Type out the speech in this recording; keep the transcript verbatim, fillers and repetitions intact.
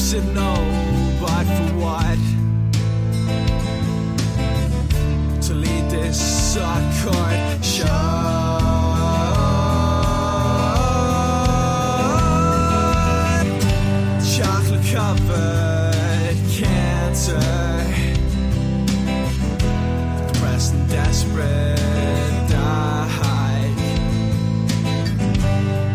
said no, but for what? To lead this suckered shot. Chocolate covered cancer, depressed and desperate.